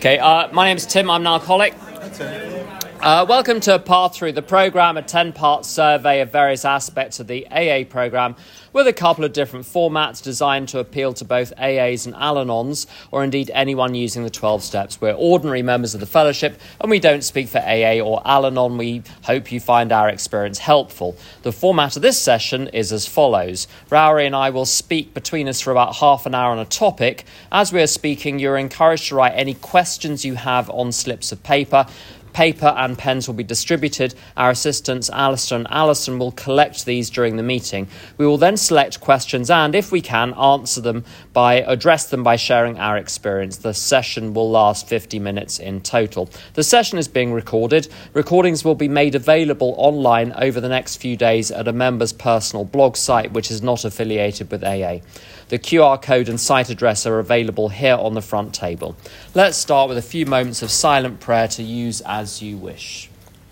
Okay, my name's Tim. I'm an alcoholic. Welcome to Path Through the Programme, a 10-part survey of various aspects of the AA programme with a couple of different formats designed to appeal to both AAs and Al-Anons, or indeed anyone using the 12 steps. We're ordinary members of the fellowship and we don't speak for AA or Al-Anon. We hope you find our experience helpful. The format of this session is as follows. Rowery and I will speak between us for about half an hour on a topic. As we are speaking, you're encouraged to write any questions you have on slips of paper. Paper and pens will be distributed. Our assistants, Alistair and Alison, will collect these during the meeting. We will then select questions and, if we can, address them by sharing our experience. The session will last 50 minutes in total. The session is being recorded. Recordings will be made available online over the next few days at a member's personal blog site, which is not affiliated with AA. The QR code and site address are available here on the front table. Let's start with a few moments of silent prayer to use as you wish.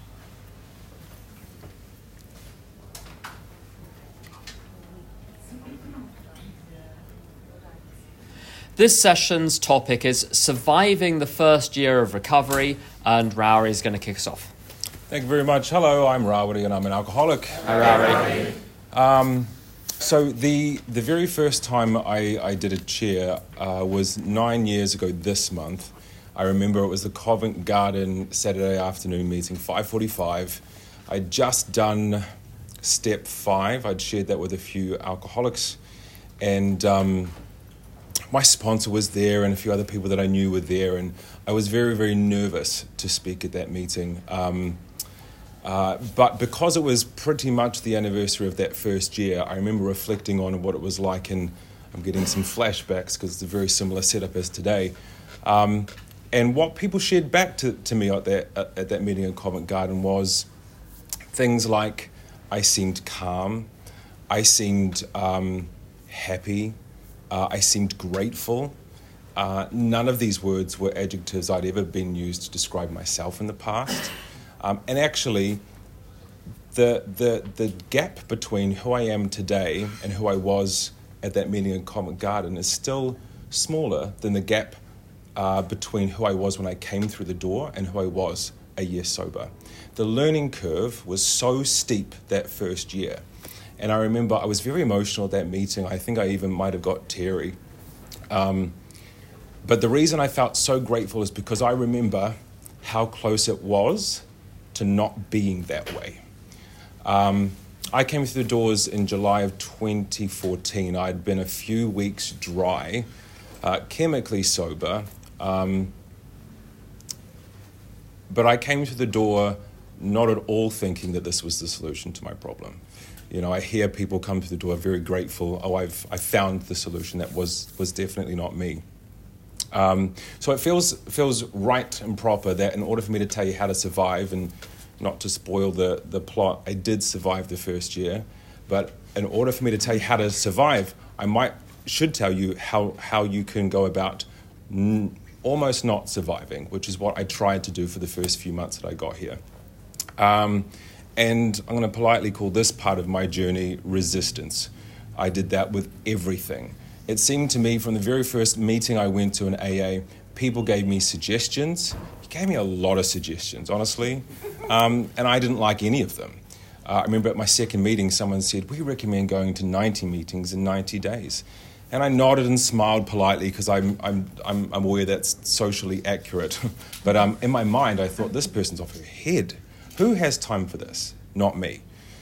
This session's topic is surviving the first year of recovery, and Rowery is going to kick us off. Thank you very much. Hello, I'm Rowery and I'm an alcoholic. Hi, Rowery. So the very first time I did a chair was 9 years ago this month. I remember it was the Covent Garden Saturday afternoon meeting, 5:45. I'd just done step 5. I'd shared that with a few alcoholics. And my sponsor was there and a few other people that I knew were there. And I was very, very nervous to speak at that meeting. But because it was pretty much the anniversary of that first year, I remember reflecting on what it was like, and I'm getting some flashbacks because it's a very similar setup as today. And what people shared back to me at that meeting in Covent Garden was things like I seemed calm, I seemed happy, I seemed grateful. None of these words were adjectives I'd ever been used to describe myself in the past. And actually, the gap between who I am today and who I was at that meeting in Covent Garden is still smaller than the gap between who I was when I came through the door and who I was a year sober. The learning curve was so steep that first year. And I remember I was very emotional at that meeting. I think I even might have got teary. But the reason I felt so grateful is because I remember how close it was to not being that way. I came through the doors in July of 2014. I'd been a few weeks dry, chemically sober, but I came through the door not at all thinking that this was the solution to my problem. You know, I hear people come through the door very grateful. I found the solution. That was definitely not me. So it feels right and proper that in order for me to tell you how to survive, and not to spoil the plot, I did survive the first year, but in order for me to tell you how to survive, should tell you how you can go about almost not surviving, which is what I tried to do for the first few months that I got here. And I'm going to politely call this part of my journey resistance. I did that with everything. It seemed to me from the very first meeting I went to in AA, people gave me suggestions. He gave me a lot of suggestions, honestly, and I didn't like any of them. I remember at my second meeting, someone said, "We recommend going to 90 meetings in 90 days." And I nodded and smiled politely because I'm aware that's socially accurate. But in my mind, I thought, this person's off her head. Who has time for this? Not me.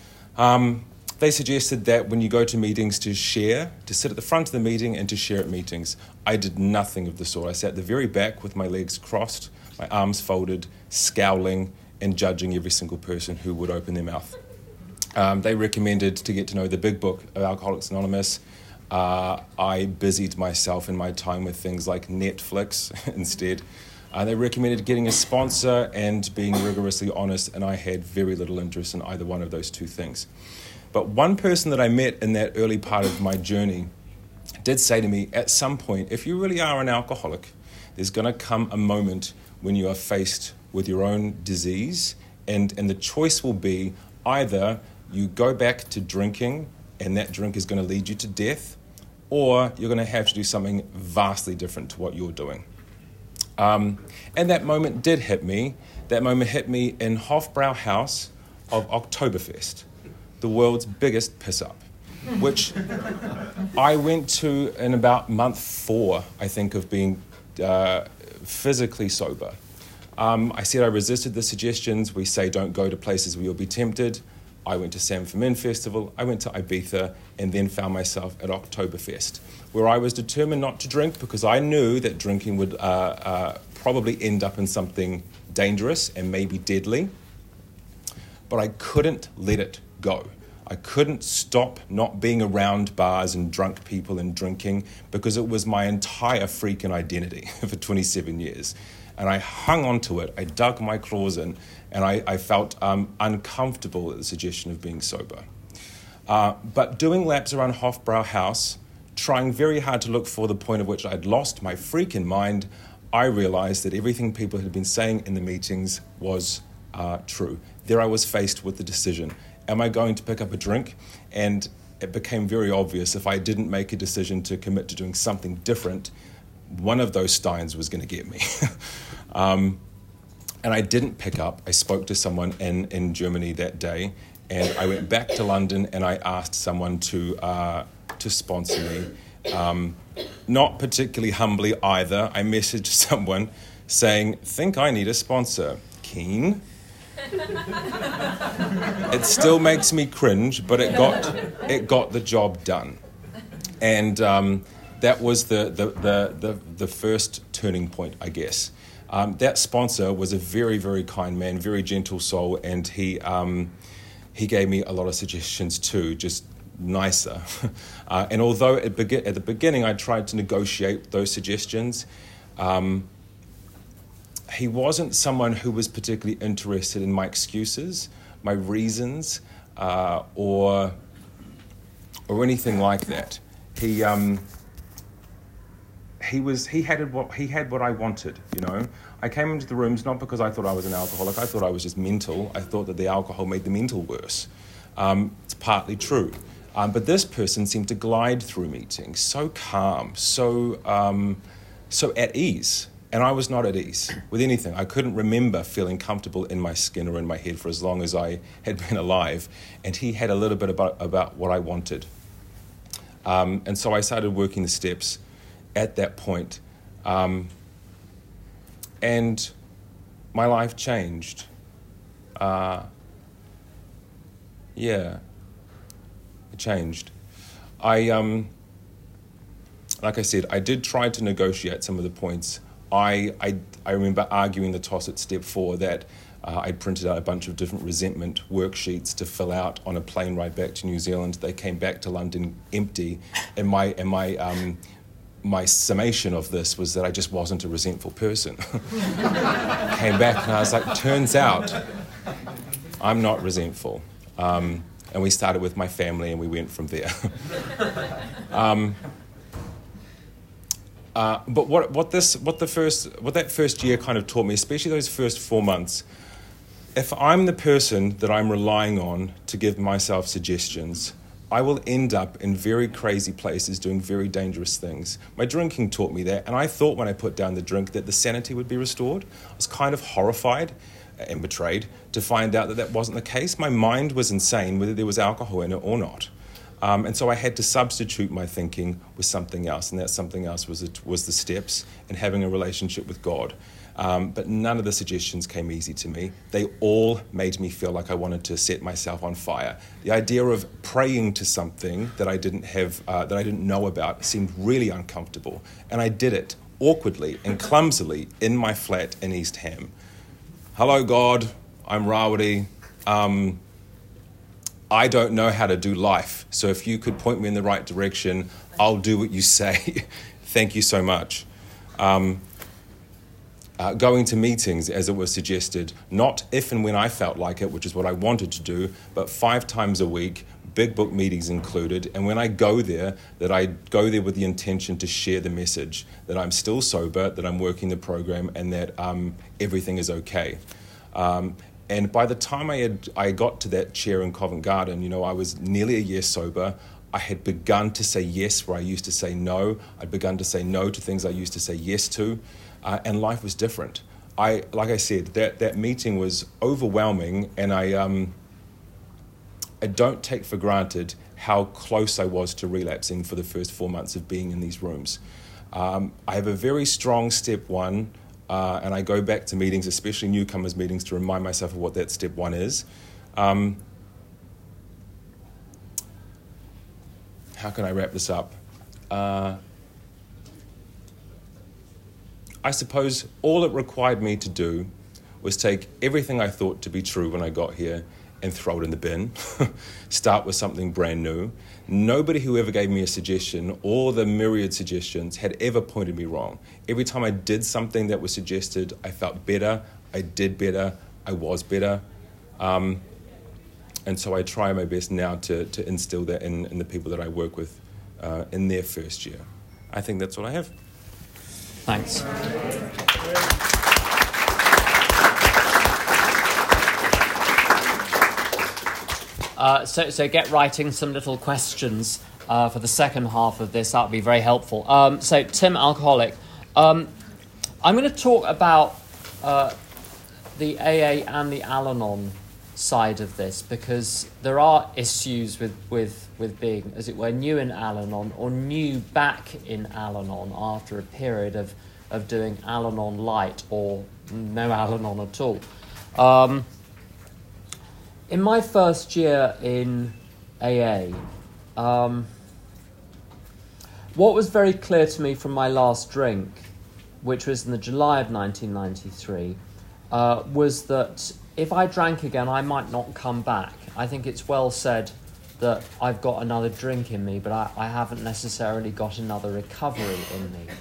They suggested that when you go to meetings to sit at the front of the meeting and to share at meetings. I did nothing of the sort. I sat at the very back with my legs crossed, my arms folded, scowling and judging every single person who would open their mouth. They recommended to get to know the big book of Alcoholics Anonymous. I busied myself in my time with things like Netflix instead. They recommended getting a sponsor and being rigorously honest, and I had very little interest in either one of those two things. But one person that I met in that early part of my journey did say to me, at some point, if you really are an alcoholic, there's going to come a moment when you are faced with your own disease, and the choice will be either you go back to drinking and that drink is going to lead you to death, or you're going to have to do something vastly different to what you're doing. And that moment did hit me. That moment hit me in Hofbrauhaus of Oktoberfest, the world's biggest piss-up, which I went to in about month 4, I think, of being physically sober. I said I resisted the suggestions. We say don't go to places where you'll be tempted. I went to San Fermin Festival, I went to Ibiza, and then found myself at Oktoberfest, where I was determined not to drink because I knew that drinking would probably end up in something dangerous and maybe deadly. But I couldn't let it go. I couldn't stop not being around bars and drunk people and drinking because it was my entire freaking identity for 27 years. And I hung on to it. I dug my claws in, and I felt uncomfortable at the suggestion of being sober. But doing laps around Hofbrauhaus, trying very hard to look for the point at which I'd lost my freaking mind, I realized that everything people had been saying in the meetings was true. There I was faced with the decision. Am I going to pick up a drink? And it became very obvious if I didn't make a decision to commit to doing something different, one of those steins was going to get me. And I didn't pick up. I spoke to someone in Germany that day, and I went back to London and I asked someone to sponsor me. Not particularly humbly either. I messaged someone saying, think I need a sponsor. Keen? It still makes me cringe, but it got the job done. And that was the first turning point, I guess. That sponsor was a very, very kind man, very gentle soul, and he gave me a lot of suggestions too, just nicer. And although at the beginning I tried to negotiate those suggestions, he wasn't someone who was particularly interested in my excuses, my reasons, or anything like that. He had what I wanted, you know. I came into the rooms not because I thought I was an alcoholic. I thought I was just mental. I thought that the alcohol made the mental worse. It's partly true. But this person seemed to glide through meetings, so calm, so at ease. And I was not at ease with anything. I couldn't remember feeling comfortable in my skin or in my head for as long as I had been alive. And he had a little bit about what I wanted. And so I started working the steps at that point. And my life changed. It changed. Like I said, I did try to negotiate some of the points. I remember arguing the toss at step 4 that I printed out a bunch of different resentment worksheets to fill out on a plane ride back to New Zealand. They came back to London empty, and my summation of this was that I just wasn't a resentful person. Came back and I was like, turns out I'm not resentful. And we started with my family and we went from there. But what that first year kind of taught me, especially those first 4 months, if I'm the person that I'm relying on to give myself suggestions, I will end up in very crazy places doing very dangerous things. My drinking taught me that, and I thought when I put down the drink that the sanity would be restored. I was kind of horrified and betrayed to find out that that wasn't the case. My mind was insane, whether there was alcohol in it or not. And so I had to substitute my thinking with something else, and that something else was the steps and having a relationship with God. But none of the suggestions came easy to me. They all made me feel like I wanted to set myself on fire. The idea of praying to something that I didn't have, that I didn't know about, seemed really uncomfortable, and I did it awkwardly and clumsily in my flat in East Ham. Hello, God. I'm Rawiri. I don't know how to do life, so if you could point me in the right direction, I'll do what you say. Thank you so much. Going to meetings, as it was suggested, not if and when I felt like it, which is what I wanted to do, but 5 times a week, big book meetings included. And when I go there, that I go there with the intention to share the message, that I'm still sober, that I'm working the program, and that everything is okay. And by the time I got to that chair in Covent Garden, you know, I was nearly a year sober. I had begun to say yes where I used to say no. I'd begun to say no to things I used to say yes to. and life was different. Like I said, that meeting was overwhelming, and I don't take for granted how close I was to relapsing for the first 4 months of being in these rooms. I have a very strong step one, and I go back to meetings, especially newcomers meetings, to remind myself of what that step one is. How can I wrap this up? I suppose all it required me to do was take everything I thought to be true when I got here and throw it in the bin, start with something brand new. Nobody who ever gave me a suggestion, or the myriad suggestions, had ever pointed me wrong. Every time I did something that was suggested, I felt better, I did better, I was better. And so I try my best now to instill that in the people that I work with in their first year. I think that's what I have. Thanks. So get writing some little questions for the second half of this. That would be very helpful. So Tim, alcoholic. I'm going to talk about the AA and the Al-Anon side of this, because there are issues with being, as it were, new in Al-Anon or new back in Al-Anon after a period of doing Al-Anon light or no Al-Anon at all. In my first year in AA, what was very clear to me from my last drink, which was in the July of 1993, was that if I drank again, I might not come back. I think it's well said that I've got another drink in me, but I haven't necessarily got another recovery in me.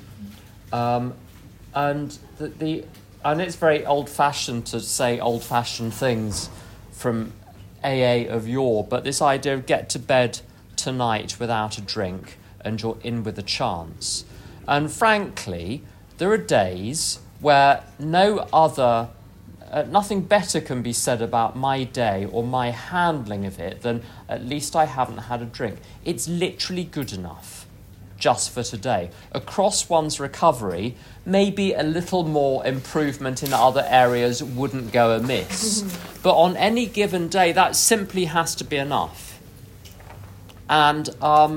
And it's very old-fashioned to say old-fashioned things from AA of yore, but this idea of get to bed tonight without a drink and you're in with a chance. And frankly, there are days where nothing better can be said about my day or my handling of it than at least I haven't had a drink. It's literally good enough just for today. Across one's recovery, maybe a little more improvement in other areas wouldn't go amiss. But on any given day, that simply has to be enough. And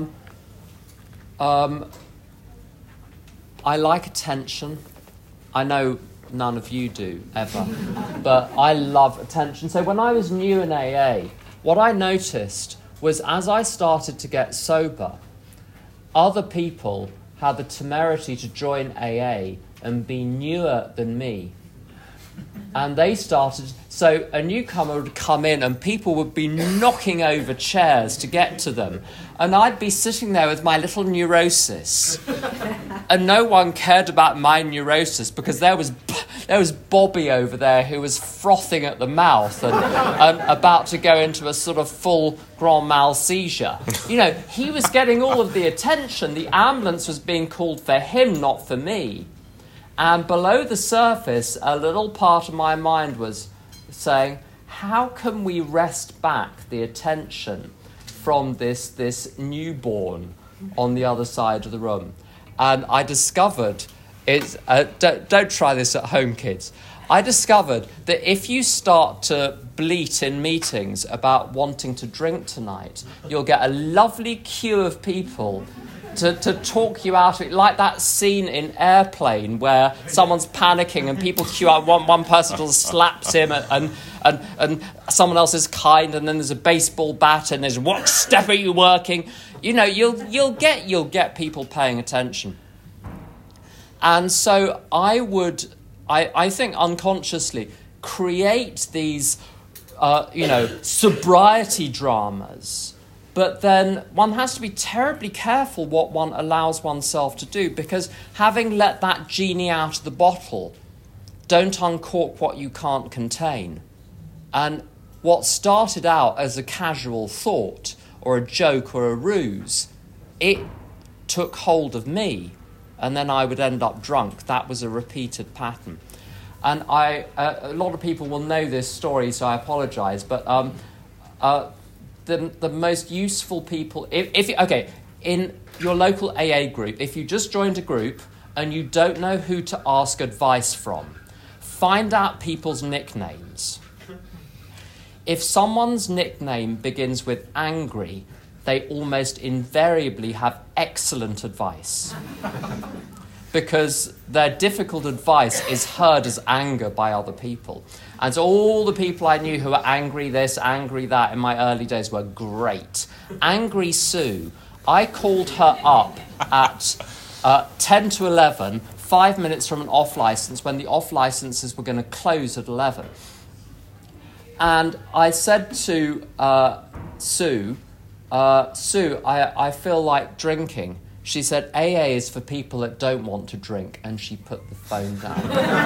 I like attention. I know none of you do, ever. But I love attention. So when I was new in AA, what I noticed was as I started to get sober, other people had the temerity to join AA and be newer than me. And they started, so a newcomer would come in and people would be knocking over chairs to get to them. And I'd be sitting there with my little neurosis. And no one cared about my neurosis because there was Bobby over there who was frothing at the mouth and about to go into a sort of full grand mal seizure. You know, he was getting all of the attention. The ambulance was being called for him, not for me. And below the surface, a little part of my mind was saying, how can we wrest back the attention from this newborn on the other side of the room? And I discovered, don't try this at home, kids. I discovered that if you start to bleat in meetings about wanting to drink tonight, you'll get a lovely queue of people to talk you out of it, like that scene in Airplane where someone's panicking and people queue out, one person slaps him and someone else is kind, and then there's a baseball bat and there's, what step are you working? You know, you'll get people paying attention. And so I think unconsciously create these sobriety dramas. But then one has to be terribly careful what one allows oneself to do, because having let that genie out of the bottle, don't uncork what you can't contain. And what started out as a casual thought or a joke or a ruse, it took hold of me, and then I would end up drunk. That was a repeated pattern. And a lot of people will know this story, so I apologise, but the most useful people, in your local AA group, if you just joined a group and you don't know who to ask advice from, find out people's nicknames. If someone's nickname begins with angry, they almost invariably have excellent advice. Because their difficult advice is heard as anger by other people. And so all the people I knew who were angry this, angry that in my early days were great. Angry Sue, I called her up at 10 to 11, 5 minutes from an off licence when the off licences were going to close at 11. And I said to Sue, I feel like drinking. She said, AA is for people that don't want to drink, and she put the phone down.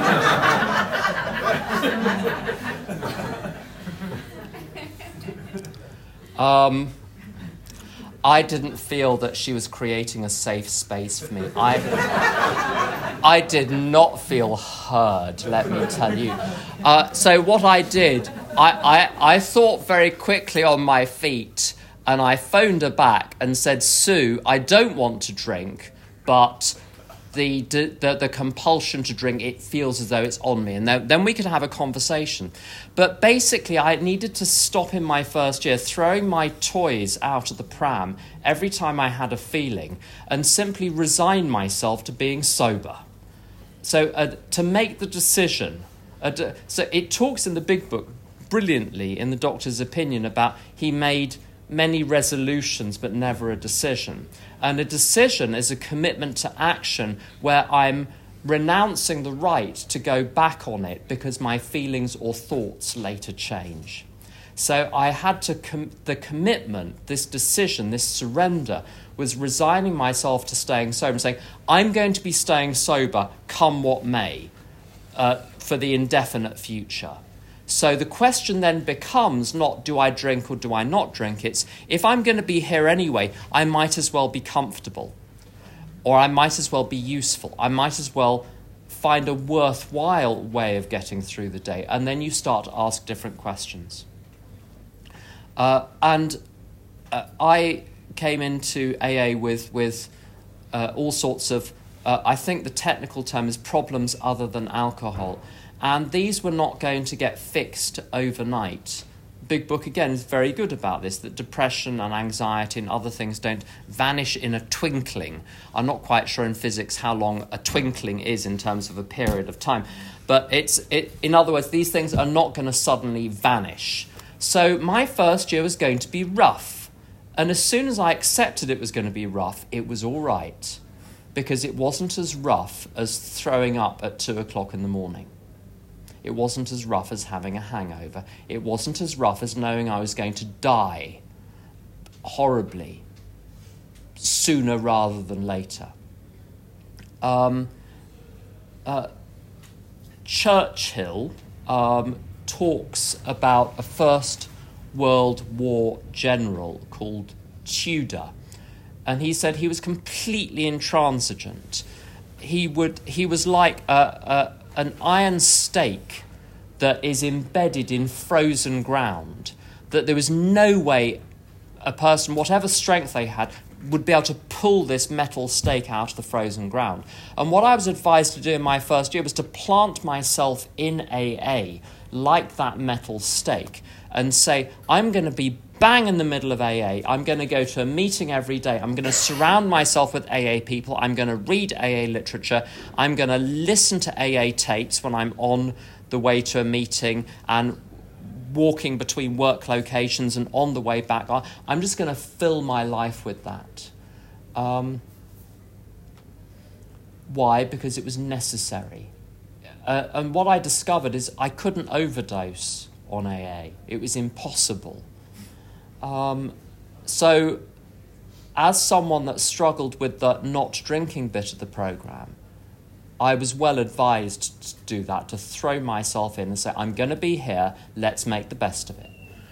I didn't feel that she was creating a safe space for me. I did not feel heard, let me tell you. So what I did, I thought very quickly on my feet, and I phoned her back and said, Sue, I don't want to drink, but the compulsion to drink, it feels as though it's on me. And then we could have a conversation. But basically, I needed to stop in my first year throwing my toys out of the pram every time I had a feeling and simply resign myself to being sober. So to make the decision, so it talks in the big book brilliantly in the doctor's opinion about he made many resolutions but never a decision. And a decision is a commitment to action where I'm renouncing the right to go back on it because my feelings or thoughts later change. So I had to, the commitment, this decision, this surrender, was resigning myself to staying sober and saying, I'm going to be staying sober come what may for the indefinite future. So the question then becomes not do I drink or do I not drink, it's if I'm going to be here anyway, I might as well be comfortable, or I might as well be useful, I might as well find a worthwhile way of getting through the day, and then you start to ask different questions. I came into AA with all sorts of, I think the technical term is problems other than alcohol. And these were not going to get fixed overnight. Big Book, again, is very good about this, that depression and anxiety and other things don't vanish in a twinkling. I'm not quite sure in physics how long a twinkling is in terms of a period of time. But in other words, these things are not going to suddenly vanish. So my first year was going to be rough. And as soon as I accepted it was going to be rough, it was all right. Because it wasn't as rough as throwing up at 2 o'clock in the morning. It wasn't as rough as having a hangover. It wasn't as rough as knowing I was going to die horribly sooner rather than later. Churchill talks about a First World War general called Tudor, and he said he was completely intransigent. He was like an iron stake that is embedded in frozen ground, that there was no way a person, whatever strength they had, would be able to pull this metal stake out of the frozen ground. And what I was advised to do in my first year was to plant myself in AA like that metal stake and say, I'm going to be bang in the middle of AA. I'm going to go to a meeting every day. I'm going to surround myself with AA people. I'm going to read AA literature. I'm going to listen to AA tapes when I'm on the way to a meeting and walking between work locations and on the way back. I'm just going to fill my life with that. Why? Because it was necessary. And what I discovered is I couldn't overdose on AA. It was impossible. So as someone that struggled with the not drinking bit of the programme, I was well advised to do that, to throw myself in and say, I'm going to be here, let's make the best of it.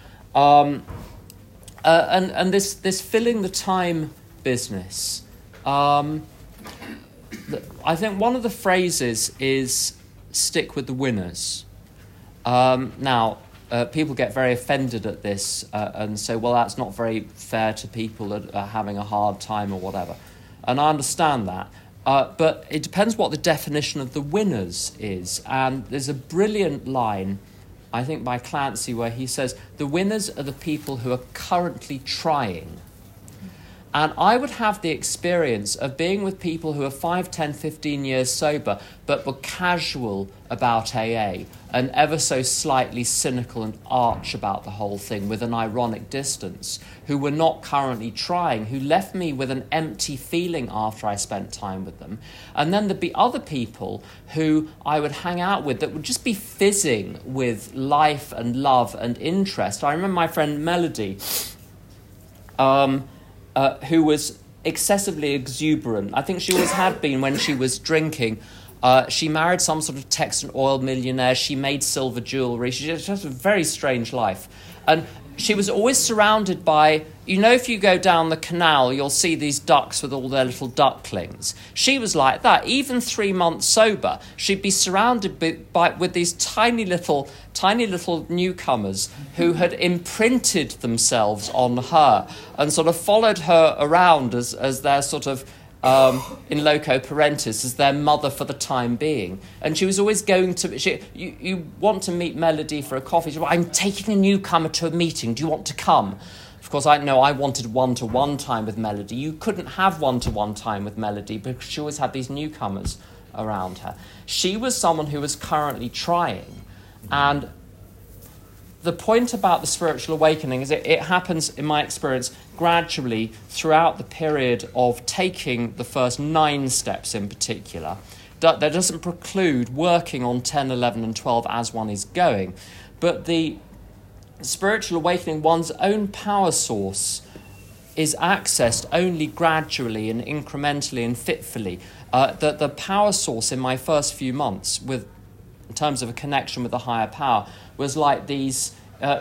And this filling the time business, I think one of the phrases is stick with the winners. Now, people get very offended at this and say, well, that's not very fair to people that are having a hard time or whatever. And I understand that. But it depends what the definition of the winners is. And there's a brilliant line, I think, by Clancy, where he says, the winners are the people who are currently trying. And I would have the experience of being with people who are 5, 10, 15 years sober, but were casual about AA and ever so slightly cynical and arch about the whole thing with an ironic distance, who were not currently trying, who left me with an empty feeling after I spent time with them. And then there'd be other people who I would hang out with that would just be fizzing with life and love and interest. I remember my friend Melody, who was excessively exuberant. I think she always had been when she was drinking. She married some sort of Texan oil millionaire. She made silver jewellery. She just had a very strange life. And she was always surrounded by, you know, if you go down the canal, you'll see these ducks with all their little ducklings. She was like that. Even 3 months sober, she'd be surrounded with these tiny little newcomers who had imprinted themselves on her and sort of followed her around as their sort of, in loco parentis, as their mother for the time being. And she was always going to... You want to meet Melody for a coffee. She said, I'm taking a newcomer to a meeting. Do you want to come? Of course, I wanted one-to-one time with Melody. You couldn't have one-to-one time with Melody because she always had these newcomers around her. She was someone who was currently trying. And the point about the spiritual awakening is it happens, in my experience, gradually throughout the period of taking the first 9 steps in particular. That doesn't preclude working on 10, 11 and 12 as one is going. But the spiritual awakening, one's own power source, is accessed only gradually and incrementally and fitfully. The power source in my first few months, in terms of a connection with a higher power, was like these,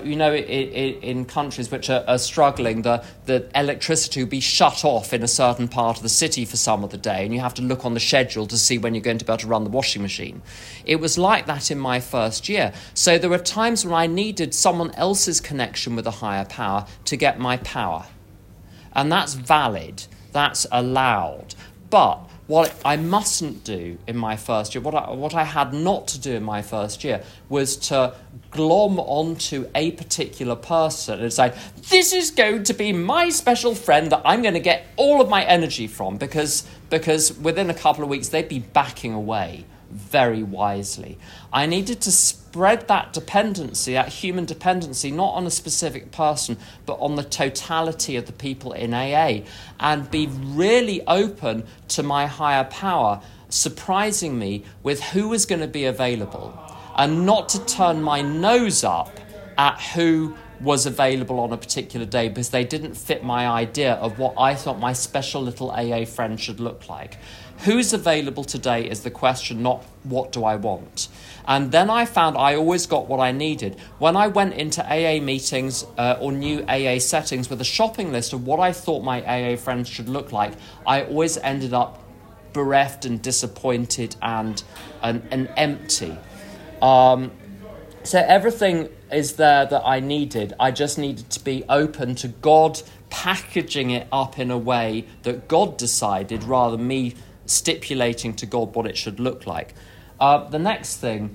in countries which are struggling, the electricity will be shut off in a certain part of the city for some of the day, and you have to look on the schedule to see when you're going to be able to run the washing machine. It was like that in my first year. So there were times when I needed someone else's connection with a higher power to get my power. And that's valid. That's allowed. But what I mustn't do in my first year, what I had not to do in my first year, was to glom onto a particular person and say, this is going to be my special friend that I'm going to get all of my energy from, because within a couple of weeks they'd be backing away very wisely. I needed to spread that dependency, that human dependency, not on a specific person, but on the totality of the people in AA, and be really open to my higher power surprising me with who was going to be available, and not to turn my nose up at who was available on a particular day because they didn't fit my idea of what I thought my special little AA friend should look like. Who's available today is the question, not what do I want. And then I found I always got what I needed. When I went into AA meetings or new AA settings with a shopping list of what I thought my AA friends should look like, I always ended up bereft and disappointed and empty. So everything is there that I needed. I just needed to be open to God packaging it up in a way that God decided, rather than me stipulating to God what it should look like. The next thing,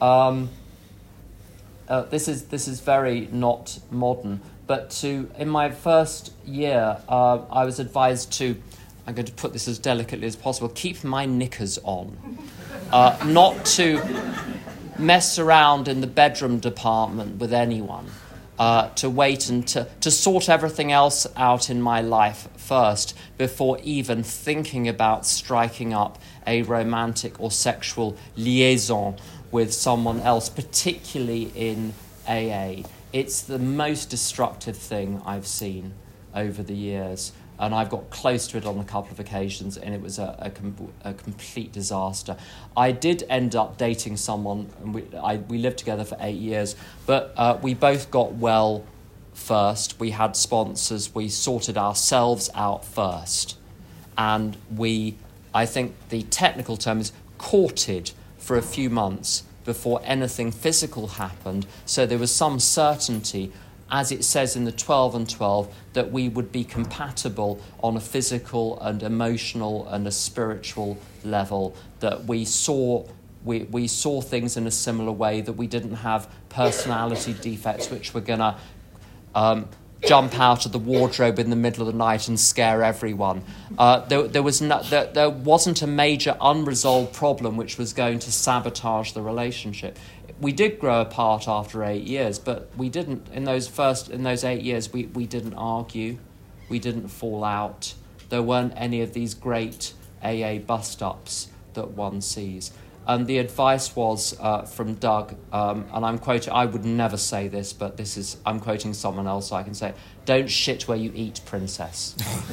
this is very not modern, but in my first year, I was advised to, I'm going to put this as delicately as possible, keep my knickers on, not to mess around in the bedroom department with anyone, to wait and to sort everything else out in my life first before even thinking about striking up a romantic or sexual liaison with someone else, particularly in AA. It's the most destructive thing I've seen over the years, and I've got close to it on a couple of occasions, and it was a complete disaster. I did end up dating someone, and we lived together for 8 years, but we both got well first. We had sponsors. We sorted ourselves out first. And I think the technical term is courted for a few months before anything physical happened, so there was some certainty as it says in the 12 and 12, that we would be compatible on a physical and emotional and a spiritual level, that we saw things in a similar way, that we didn't have personality defects which were going to jump out of the wardrobe in the middle of the night and scare everyone. There wasn't a major unresolved problem which was going to sabotage the relationship. We did grow apart after 8 years, but we didn't, in those 8 years, we didn't argue, we didn't fall out. There weren't any of these great AA bust-ups that one sees. And the advice was from Doug, and I'm quoting, I would never say this, but I'm quoting someone else, so I can say it. Don't shit where you eat, princess.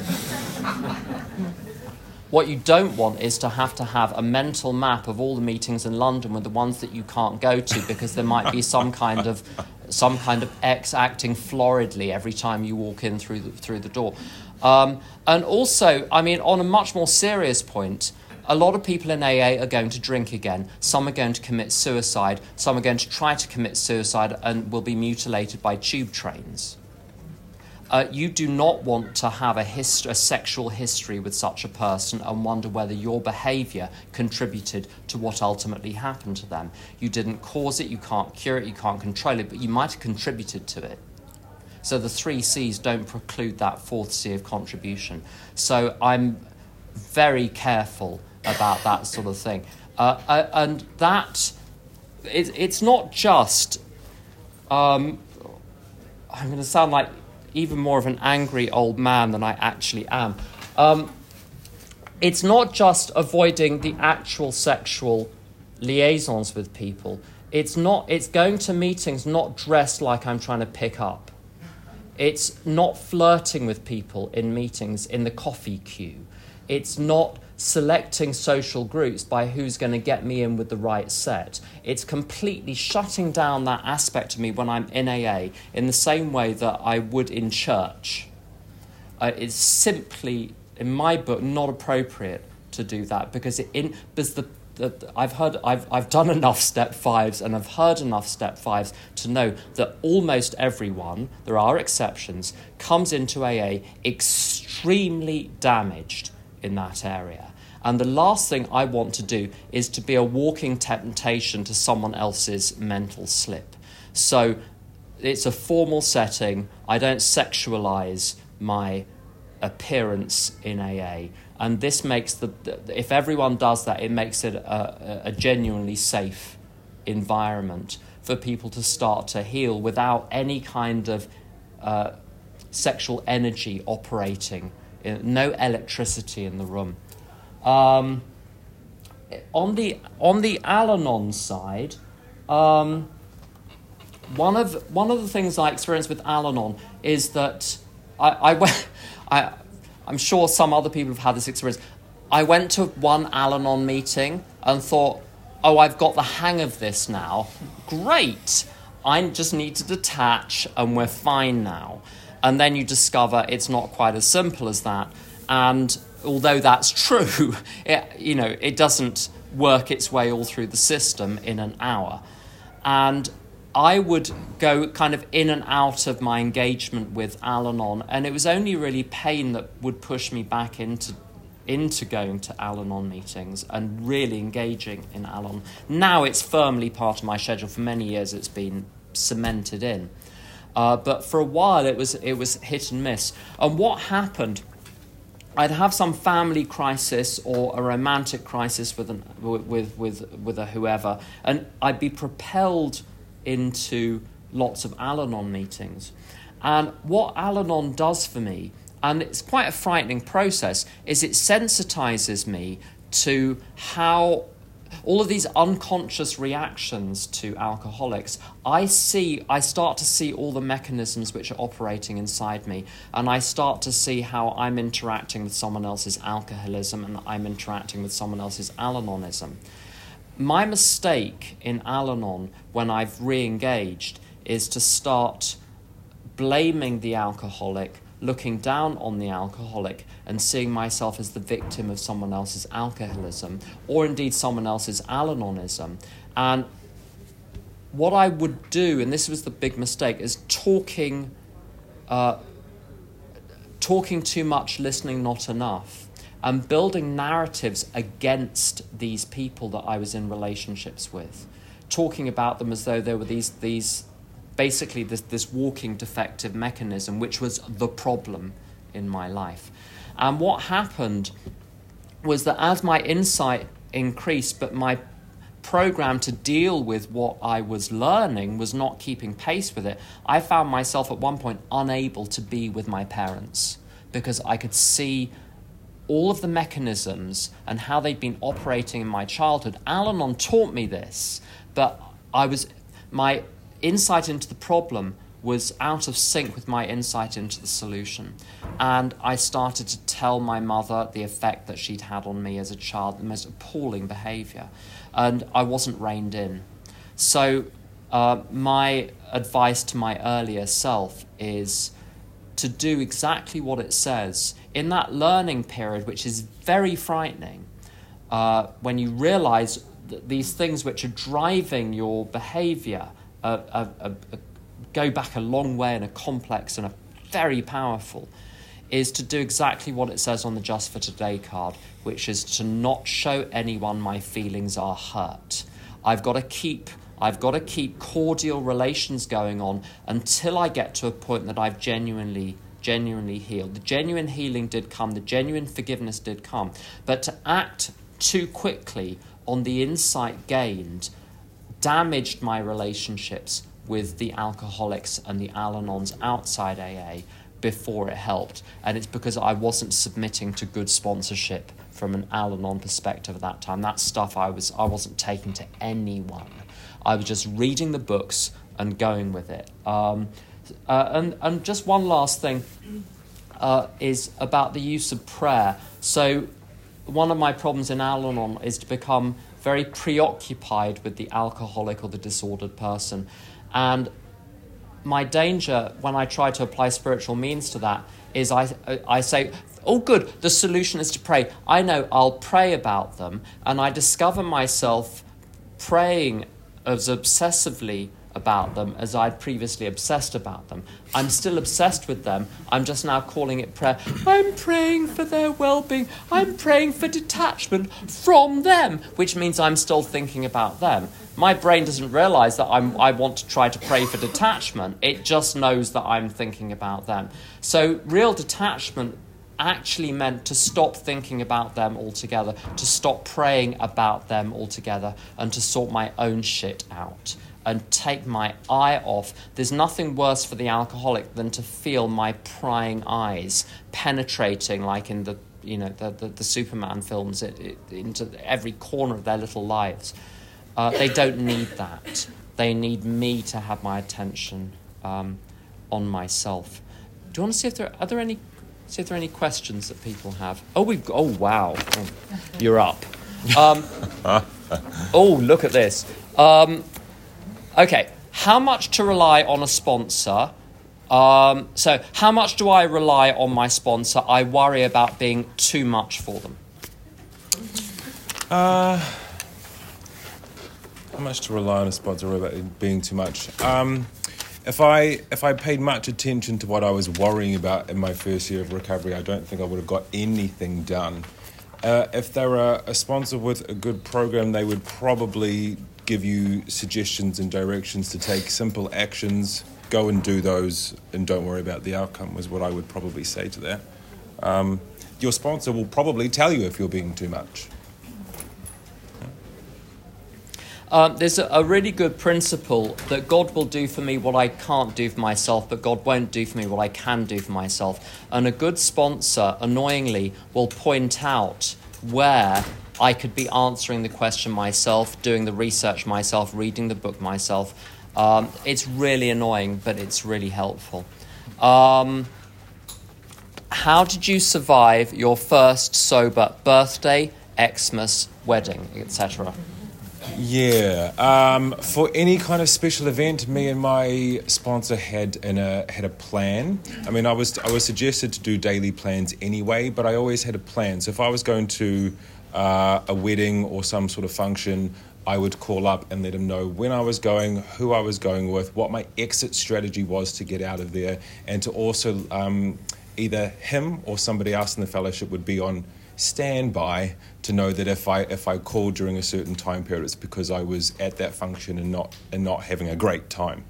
What you don't want is to have a mental map of all the meetings in London with the ones that you can't go to because there might be some kind of ex acting floridly every time you walk in through the door. And also, I mean, on a much more serious point, a lot of people in AA are going to drink again. Some are going to commit suicide. Some are going to try to commit suicide and will be mutilated by tube trains. You do not want to have a sexual history with such a person and wonder whether your behaviour contributed to what ultimately happened to them. You didn't cause it, you can't cure it, you can't control it, but you might have contributed to it. So the 3 C's don't preclude that 4th C of contribution. So I'm very careful about that sort of thing. And that, it's not just, I'm going to sound like even more of an angry old man than I actually am. It's not just avoiding the actual sexual liaisons with people. It's going to meetings not dressed like I'm trying to pick up. It's not flirting with people in meetings in the coffee queue. It's not selecting social groups by who's going to get me in with the right set. It's completely shutting down that aspect of me when I'm in AA in the same way that I would in church. It's simply, in my book, not appropriate to do that because I've done enough step 5s and I've heard enough step 5s to know that almost everyone, there are exceptions, comes into AA extremely damaged in that area. And the last thing I want to do is to be a walking temptation to someone else's mental slip. So it's a formal setting. I don't sexualize my appearance in AA. And this makes if everyone does that, it makes it a genuinely safe environment for people to start to heal without any kind of sexual energy operating, no electricity in the room. On the Al-Anon side, one of the things I experienced with Al-Anon is that I'm sure some other people have had this experience. I went to one Al-Anon meeting and thought, oh, I've got the hang of this now. Great. I just need to detach and we're fine now. And then you discover it's not quite as simple as that. And although that's true, it doesn't work its way all through the system in an hour. And I would go kind of in and out of my engagement with Al-Anon, and it was only really pain that would push me back into going to Al-Anon meetings and really engaging in Al-Anon. Now it's firmly part of my schedule. For many years it's been cemented in. But for a while it was hit and miss. And what happened, I'd have some family crisis or a romantic crisis with a whoever, and I'd be propelled into lots of Al-Anon meetings. And what Al-Anon does for me, and it's quite a frightening process, is it sensitizes me to how all of these unconscious reactions to alcoholics, I start to see all the mechanisms which are operating inside me, and I start to see how I'm interacting with someone else's alcoholism and I'm interacting with someone else's Al-Anonism. My mistake in Al-Anon when I've re-engaged is to start blaming the alcoholic, looking down on the alcoholic and seeing myself as the victim of someone else's alcoholism or indeed someone else's Al-Anonism. And what I would do, and this was the big mistake, is talking too much, listening not enough, and building narratives against these people that I was in relationships with, talking about them as though there were these basically this walking defective mechanism, which was the problem in my life. And what happened was that as my insight increased, but my program to deal with what I was learning was not keeping pace with it, I found myself at one point unable to be with my parents because I could see all of the mechanisms and how they'd been operating in my childhood. Al-Anon taught me this, but my insight into the problem was out of sync with my insight into the solution. And I started to tell my mother the effect that she'd had on me as a child, the most appalling behaviour. And I wasn't reined in. So my advice to my earlier self is to do exactly what it says. In that learning period, which is very frightening, when you realise that these things which are driving your behaviour go back a long way and are complex and are very powerful, is to do exactly what it says on the Just for Today card, which is to not show anyone my feelings are hurt. I've got to keep cordial relations going on until I get to a point that I've genuinely healed. The genuine healing did come, the genuine forgiveness did come, but to act too quickly on the insight gained damaged my relationships with the alcoholics and the Al-Anons outside AA before it helped. And it's because I wasn't submitting to good sponsorship from an Al-Anon perspective at that time. That stuff I wasn't taking to anyone. I was just reading the books and going with it. And just one last thing is about the use of prayer. So one of my problems in Al-Anon is to become very preoccupied with the alcoholic or the disordered person. And my danger when I try to apply spiritual means to that is I say, oh good, the solution is to pray. I know, I'll pray about them. And I discover myself praying as obsessively about them as I'd previously obsessed about them. I'm still obsessed with them. I'm just now calling it prayer. I'm praying for their well-being. I'm praying for detachment from them, which means I'm still thinking about them. My brain doesn't realise that I want to try to pray for detachment. It just knows that I'm thinking about them. So real detachment actually meant to stop thinking about them altogether, to stop praying about them altogether, and to sort my own shit out and take my eye off. There's nothing worse for the alcoholic than to feel my prying eyes penetrating, like in the Superman films, into every corner of their little lives. They don't need that. They need me to have my attention on myself. Do you want to see if there are any questions that people have? Oh wow, you're up. Oh, look at this. Okay, how much to rely on a sponsor? So how much do I rely on my sponsor? I worry about being too much for them. How much to rely on a sponsor? Worry about it being too much. If I paid much attention to what I was worrying about in my first year of recovery, I don't think I would have got anything done. If they were a sponsor with a good program, they would probably give you suggestions and directions to take simple actions. Go and do those and don't worry about the outcome, was what I would probably say to that. Your sponsor will probably tell you if you're being too much. There's a really good principle that God will do for me what I can't do for myself, but God won't do for me what I can do for myself. And a good sponsor, annoyingly, will point out where I could be answering the question myself, doing the research myself, reading the book myself. It's really annoying, but it's really helpful. How did you survive your first sober birthday, Xmas, wedding, etc.? Yeah, for any kind of special event, me and my sponsor had a plan. I mean, I was suggested to do daily plans anyway, but I always had a plan. So if I was going to a wedding or some sort of function, I would call up and let him know when I was going, who I was going with, what my exit strategy was to get out of there, and to also either him or somebody else in the fellowship would be on standby to know that if I called during a certain time period, it's because I was at that function and not having a great time.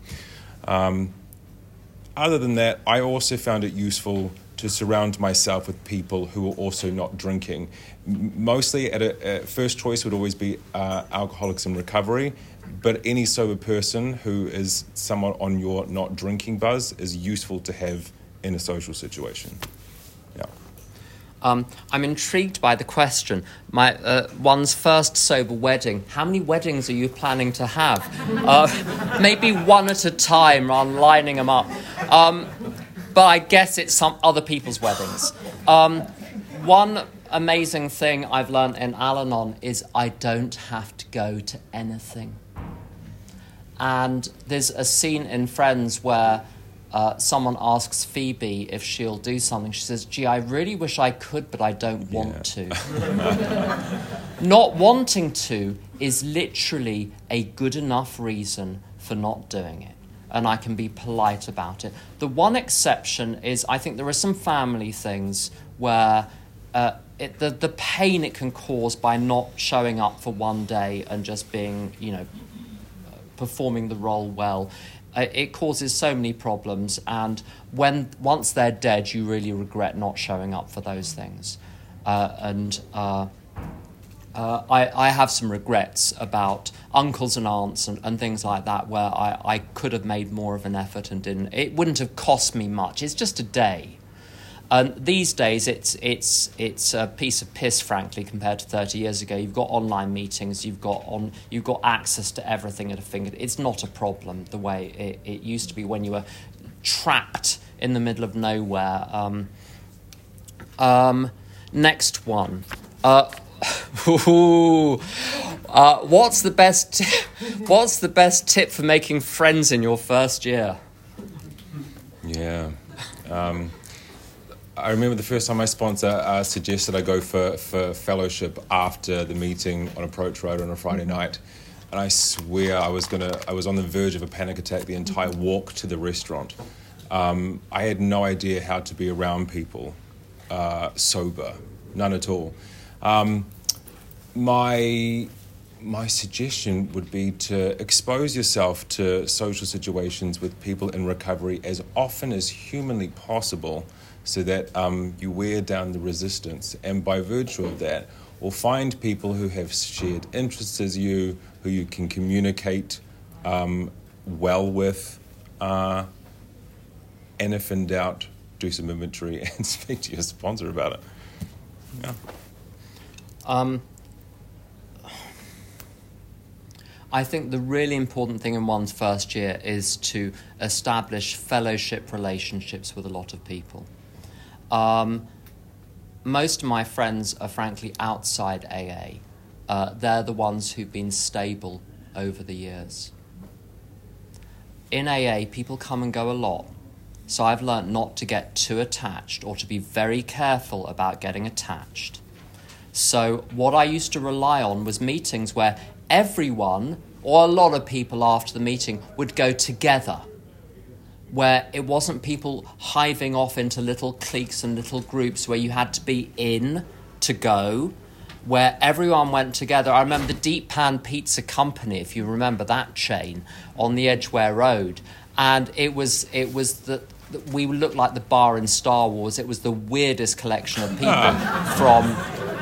Other than that, I also found it useful to surround myself with people who were also not drinking. Mostly at first choice would always be Alcoholics in Recovery, but any sober person who is someone on your not drinking buzz is useful to have in a social situation. Yeah. I'm intrigued by the question. One's first sober wedding. How many weddings are you planning to have? Maybe one at a time, rather than lining them up. But I guess it's some other people's weddings. One amazing thing I've learned in Al-Anon is I don't have to go to anything. And there's a scene in Friends where someone asks Phoebe if she'll do something. She says, gee, I really wish I could, but I don't want to. Not wanting to is literally a good enough reason for not doing it. And I can be polite about it. The one exception is I think there are some family things where the pain it can cause by not showing up for one day and just being, performing the role well, it causes so many problems. And once they're dead, you really regret not showing up for those things. I have some regrets about uncles and aunts and things like that where I could have made more of an effort and didn't. It wouldn't have cost me much. It's just a day. And these days it's a piece of piss, frankly, compared to 30 years ago. You've got online meetings, you've got access to everything at a finger. It's not a problem the way it used to be when you were trapped in the middle of nowhere. Next one. What's the best tip for making friends in your first year? Yeah. I remember the first time my sponsor suggested I go for fellowship after the meeting on Approach Road on a Friday night, and I swear I was on the verge of a panic attack the entire walk to the restaurant. I had no idea how to be around people sober, none at all. My suggestion would be to expose yourself to social situations with people in recovery as often as humanly possible, so that you wear down the resistance. And by virtue of that, we'll find people who have shared interests as you, who you can communicate well with, and if in doubt, do some inventory and speak to your sponsor about it. Yeah. I think the really important thing in one's first year is to establish fellowship relationships with a lot of people. Most of my friends are frankly outside AA. They're the ones who've been stable over the years. In AA, people come and go a lot. So I've learnt not to get too attached or to be very careful about getting attached. So what I used to rely on was meetings where everyone, or a lot of people after the meeting, would go together, where it wasn't people hiving off into little cliques and little groups where you had to be in to go, where everyone went together. I remember the Deep Pan Pizza Company, if you remember that chain, on the Edgware Road. And it was we looked like the bar in Star Wars. It was the weirdest collection of people from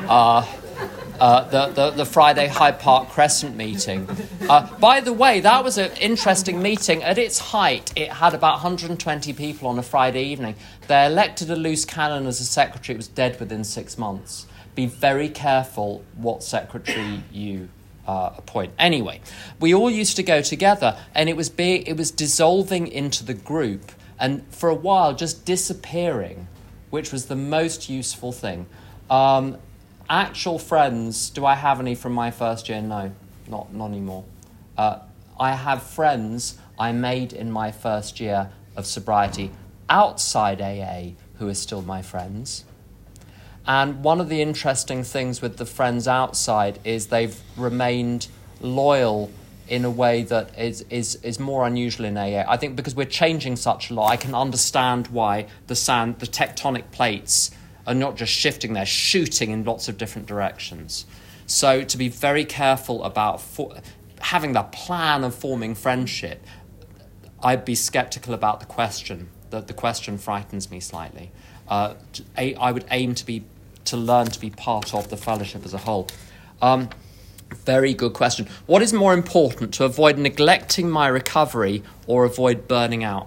the Friday Hyde Park Crescent meeting. By the way, that was an interesting meeting. At its height, it had about 120 people on a Friday evening. They elected a loose cannon as a secretary. It was dead within 6 months. Be very careful what secretary you appoint. Anyway, we all used to go together, and it was dissolving into the group, and for a while just disappearing, which was the most useful thing. Actual friends, do I have any from my first year? No, not anymore. I have friends I made in my first year of sobriety outside AA who are still my friends. And one of the interesting things with the friends outside is they've remained loyal in a way that is more unusual in AA. I think because we're changing such a lot, I can understand why the tectonic plates are not just shifting, they're shooting in lots of different directions. So to be very careful about having the plan of forming friendship, I'd be sceptical about the question. The question frightens me slightly. I would aim to learn to be part of the fellowship as a whole. Very good question. What is more important, to avoid neglecting my recovery or avoid burning out?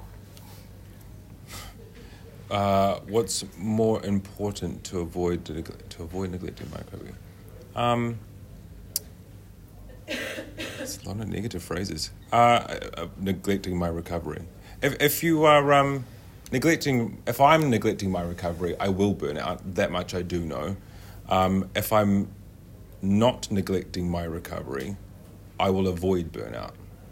What's more important to avoid neglecting my recovery? It's a lot of negative phrases. Neglecting my recovery. If I'm neglecting my recovery, I will burn out. That much I do know. If I'm not neglecting my recovery, I will avoid burnout.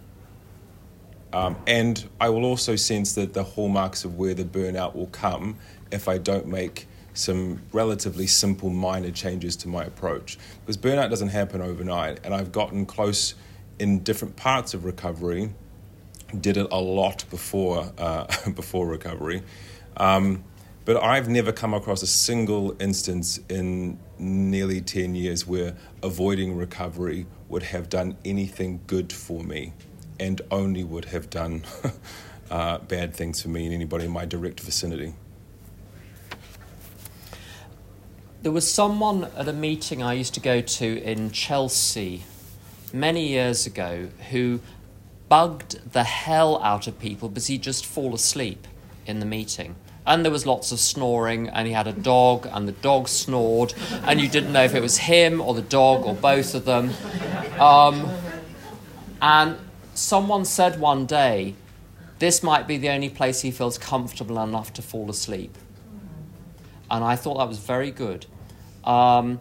And I will also sense that the hallmarks of where the burnout will come if I don't make some relatively simple minor changes to my approach. Because burnout doesn't happen overnight, and I've gotten close in different parts of recovery, did it a lot before recovery. But I've never come across a single instance in nearly 10 years where avoiding recovery would have done anything good for me, and only would have done bad things for me and anybody in my direct vicinity. There was someone at a meeting I used to go to in Chelsea many years ago who bugged the hell out of people because he'd just fall asleep in the meeting. And there was lots of snoring, and he had a dog, and the dog snored, and you didn't know if it was him or the dog or both of them. And someone said one day, this might be the only place he feels comfortable enough to fall asleep. And I thought that was very good. What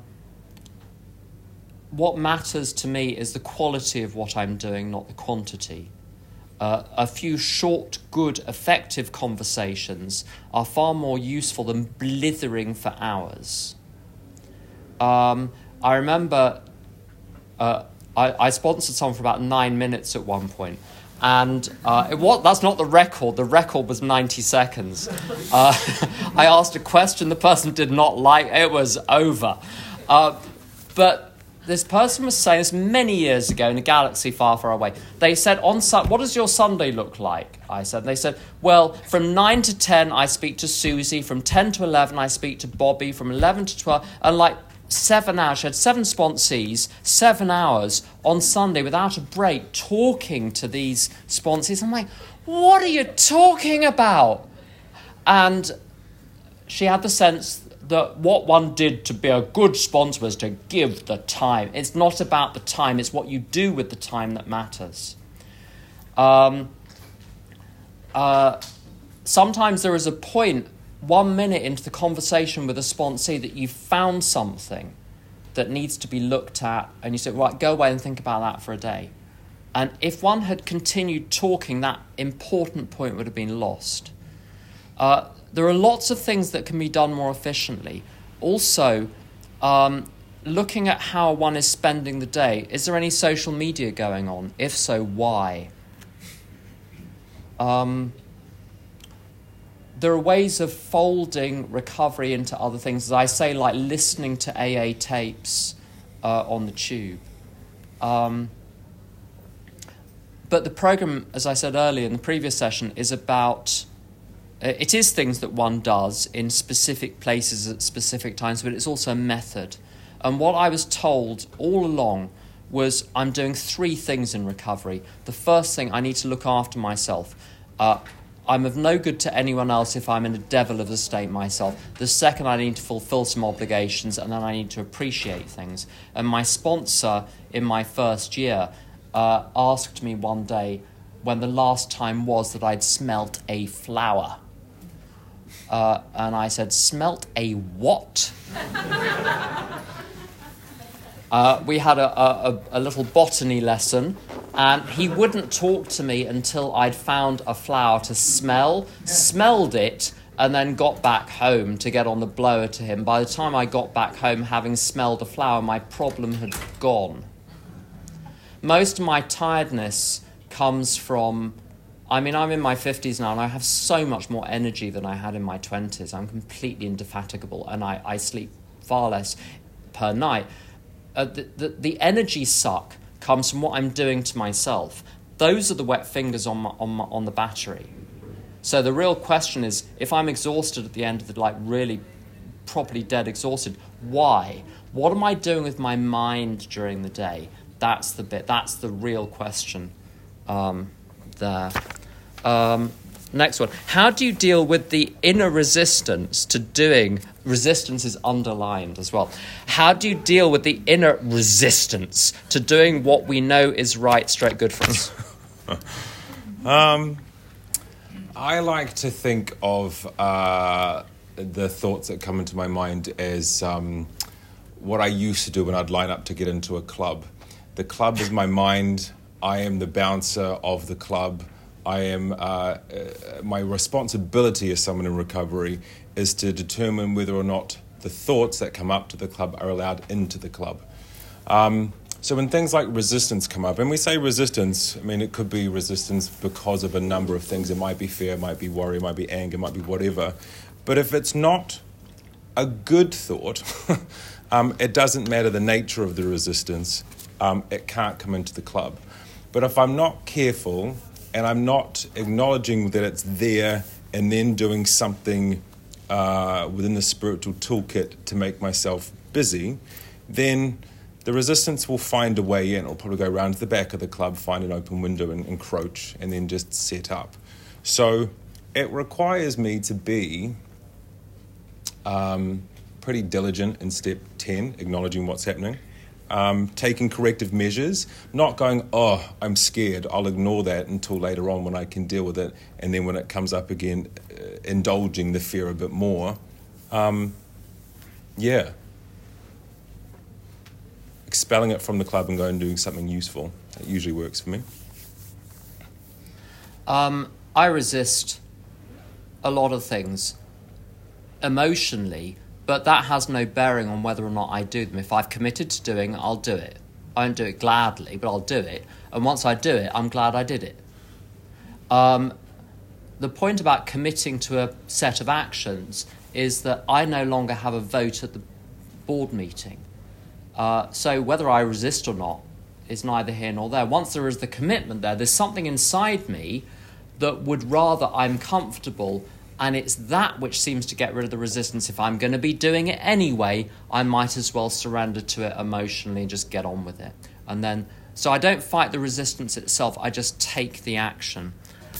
matters to me is the quality of what I'm doing, not the quantity. A few short, good, effective conversations are far more useful than blithering for hours. I remember I sponsored someone for about 9 minutes at one point, and that's not the record. The record was 90 seconds. I asked a question the person did not like. It was over. But this person was saying this many years ago in a galaxy far, far away. They said, what does your Sunday look like? I said. They said, well, from 9 to 10, I speak to Susie. From 10 to 11, I speak to Bobby. From 11 to 12, and like 7 hours. She had 7 sponsees, 7 hours on Sunday without a break, talking to these sponsees. I'm like, what are you talking about? And she had the sense that what one did to be a good sponsor was to give the time. It's not about the time, it's what you do with the time that matters. Sometimes there is a point, 1 minute into the conversation with a sponsee, that you found something that needs to be looked at, and you say, right, go away and think about that for a day. And if one had continued talking, that important point would have been lost. There are lots of things that can be done more efficiently. Also, looking at how one is spending the day. Is there any social media going on? If so, why? There are ways of folding recovery into other things, as I say, like listening to AA tapes on the tube. But the program, as I said earlier in the previous session, is about... It is things that one does in specific places at specific times, but it's also a method. And what I was told all along was I'm doing 3 things in recovery. The first thing, I need to look after myself. I'm of no good to anyone else if I'm in a devil of a state myself. The second, I need to fulfill some obligations, and then I need to appreciate things. And my sponsor in my first year asked me one day when the last time was that I'd smelt a flower. And I said, smelt a what? We had a little botany lesson, and he wouldn't talk to me until I'd found a flower to smell, smelled it, and then got back home to get on the blower to him. By the time I got back home, having smelled a flower, my problem had gone. most of my tiredness comes from, I'm in my 50s now and I have so much more energy than I had in my 20s. I'm completely indefatigable and I sleep far less per night. The energy suck comes from what I'm doing to myself. Those are the wet fingers on the battery. So the real question is, if I'm exhausted at the end of the really properly dead exhausted, why? What am I doing with my mind during the day? That's the real question there. Next one. How do you deal with the inner resistance to doing... Resistance is underlined as well. How do you deal with the inner resistance to doing what we know is right, straight good for us? I like to think of the thoughts that come into my mind as what I used to do when I'd line up to get into a club. The club is my mind. I am the bouncer of the club. I am my responsibility as someone in recovery is to determine whether or not the thoughts that come up to the club are allowed into the club. So when things like resistance come up, and we say resistance, it could be resistance because of a number of things. It might be fear, it might be worry, it might be anger, it might be whatever. But if it's not a good thought, it doesn't matter the nature of the resistance, it can't come into the club. But if I'm not careful and I'm not acknowledging that it's there and then doing something within the spiritual toolkit to make myself busy, then the resistance will find a way in. It'll probably go around to the back of the club, find an open window and encroach, and then just set up. So it requires me to be pretty diligent in step 10, acknowledging what's happening, taking corrective measures, not going, I'm scared, I'll ignore that until later on when I can deal with it, and then when it comes up again, indulging the fear a bit more. Expelling it from the club and going and doing something useful. It usually works for me. I resist a lot of things emotionally, but that has no bearing on whether or not I do them. If I've committed to doing it, I'll do it. I don't do it gladly, but I'll do it. And once I do it, I'm glad I did it. The point about committing to a set of actions is that I no longer have a vote at the board meeting. So whether I resist or not is neither here nor there. Once there is the commitment there's something inside me that would rather I'm comfortable, and it's that which seems to get rid of the resistance. If I'm going to be doing it anyway, I might as well surrender to it emotionally and just get on with it. And then, so I don't fight the resistance itself, I just take the action.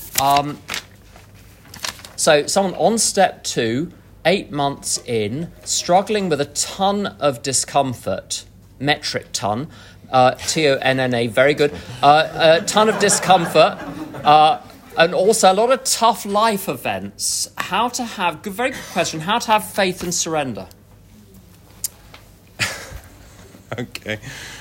So someone on step 2, 8 months in, struggling with a ton of discomfort, metric ton, Tonna, very good, a ton of discomfort, and also a lot of tough life events. Very good question, how to have faith and surrender? Okay.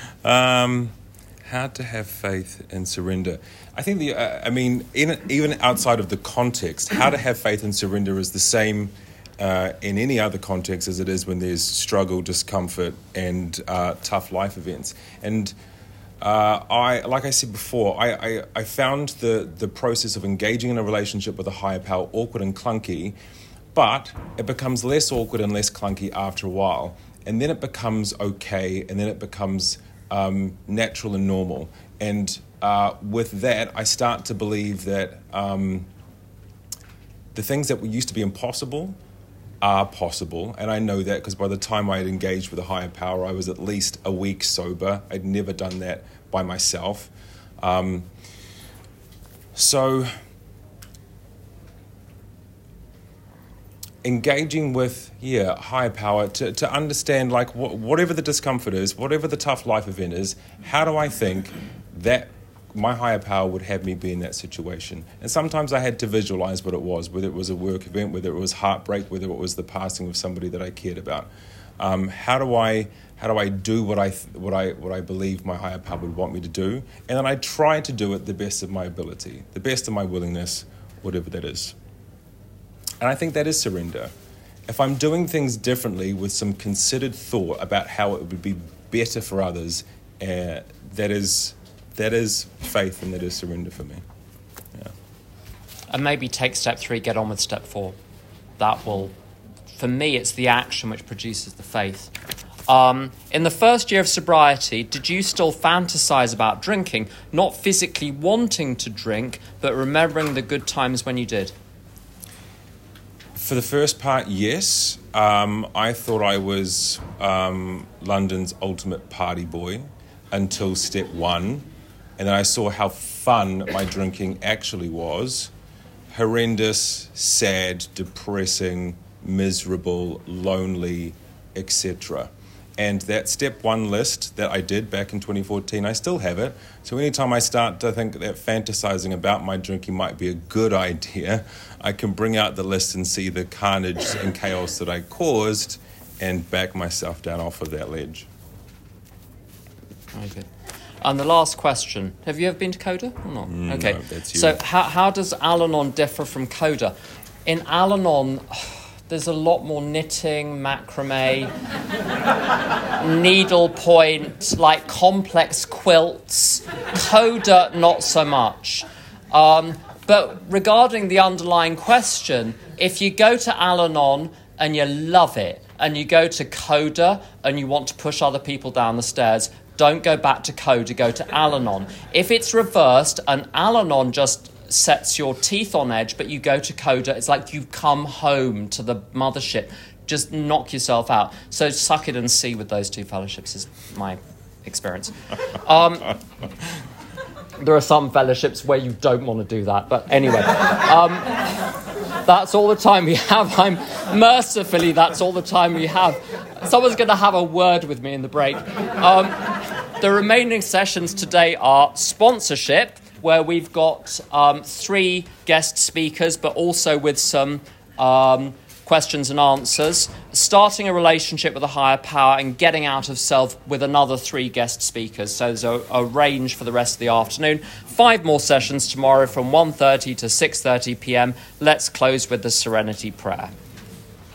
How to have faith and surrender. I think even outside of the context, how to have faith and surrender is the same in any other context as it is when there's struggle, discomfort, and tough life events. And like I said before, I found the process of engaging in a relationship with a higher power awkward and clunky, but it becomes less awkward and less clunky after a while. And then it becomes okay, and then it becomes natural and normal. And with that, I start to believe that the things that used to be impossible are possible. And I know that because by the time I had engaged with a higher power, I was at least a week sober. I'd never done that by myself. So engaging with higher power to understand whatever the discomfort is, whatever the tough life event is, how do I think that my higher power would have me be in that situation? And sometimes I had to visualize what it was, whether it was a work event, whether it was heartbreak, whether it was the passing of somebody that I cared about. How do I do what I believe my higher power would want me to do? And then I try to do it the best of my ability, the best of my willingness, whatever that is. And I think that is surrender. If I'm doing things differently with some considered thought about how it would be better for others, that is that is faith and that is surrender for me. Yeah. And maybe take step 3, get on with step 4. That will, for me, it's the action which produces the faith. In the first year of sobriety, did you still fantasize about drinking, not physically wanting to drink, but remembering the good times when you did? For the first part, yes. I thought I was London's ultimate party boy until step 1. And then I saw how fun my drinking actually was. Horrendous, sad, depressing, miserable, lonely, etc. And that step 1 list that I did back in 2014, I still have it. So anytime I start to think that fantasizing about my drinking might be a good idea, I can bring out the list and see the carnage and chaos that I caused and back myself down off of that ledge. Very good. And the last question, have you ever been to Coda or not? Okay. No, that's you. So how does Al-Anon differ from Coda? In Al-Anon, there's a lot more knitting, macrame, needlepoint, like complex quilts. Coda, not so much. But regarding the underlying question, if you go to Al-Anon and you love it, and you go to Coda and you want to push other people down the stairs, don't go back to Coda, go to Al-Anon. If it's reversed and Al-Anon just sets your teeth on edge, but you go to Coda, it's like you've come home to the mothership. Just knock yourself out. So suck it and see with those 2 fellowships is my experience. There are some fellowships where you don't want to do that, but anyway. That's all the time we have. Mercifully, that's all the time we have. Someone's going to have a word with me in the break. The remaining sessions today are sponsorship, where we've got 3 guest speakers, but also with some questions and answers, starting a relationship with a higher power and getting out of self with another 3 guest speakers. So there's a range for the rest of the afternoon. 5 more sessions tomorrow from 1:30 to 6:30 p.m. Let's close with the Serenity Prayer.